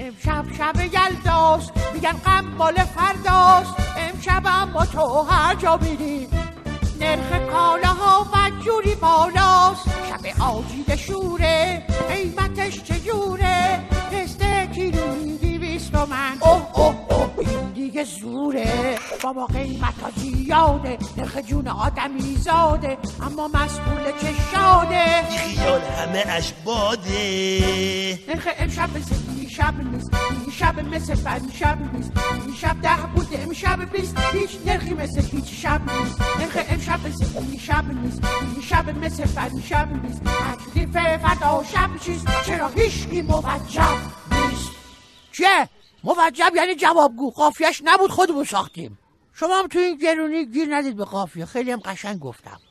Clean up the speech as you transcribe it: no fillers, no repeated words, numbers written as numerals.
امشب شب یلداست، میگن غم مال فرداست. امشب اما تو هر جا میری نرخ کالاها و جوری بالاست. شب آجیل شوره، قیمتش چجوره؟ تسته کیلویی 200 تومن. اوه اوه اوه این دیگه زوره بابا، قیمت ها زیاده، نرخ جون آدمی زاده، اما مسئول که شاده. خیال همه اش باده. نرخ امشب مثل این شب نیست، این شب مثل بن شب نیست. این شب 10 بود امشب 20، هیچ نرخی مثل هیچ شب نیست. نرخ امشب مثل این شب نیست، این شب مثل بن شب نیست. تکلیف فدا شب چیست؟ چرا هیچکی موجب نیست؟ چه؟ موجب یعنی جوابگو. قافیه‌اش نبود خودمون ساختیم. شما هم تو این گرونی گیر ندید به قافیه، خیلی هم قشنگ گفتم.